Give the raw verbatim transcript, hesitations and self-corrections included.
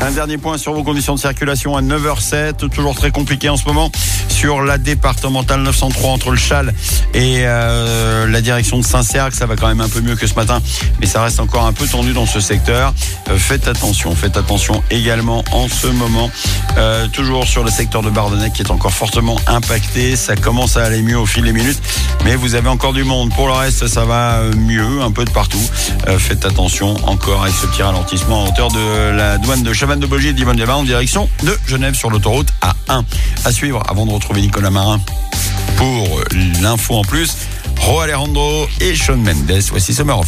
Un dernier point sur vos conditions de circulation à neuf heures sept, toujours très compliqué en ce moment sur la départementale neuf cent trois entre le Châle et euh, la direction de Saint-Cergue. Ça va quand même un peu mieux que ce matin, mais ça reste encore un peu tendu dans ce secteur. Euh, faites attention, faites attention également en ce moment. Euh, toujours sur le secteur de Bardonnec qui est encore fortement impacté. Ça commence à aller mieux au fil des minutes, mais vous avez encore du monde. Pour le reste, ça va mieux, un peu de partout. Euh, faites attention encore avec ce petit ralentissement en hauteur de la douane de Chavannes-de-Bogie et d'Yvonne-les-Bains en direction de Genève sur l'autoroute A un. À suivre avant de retrouver Nicolas Marin pour l'info en plus. Ro Alejandro et Shawn Mendes. Voici Summer of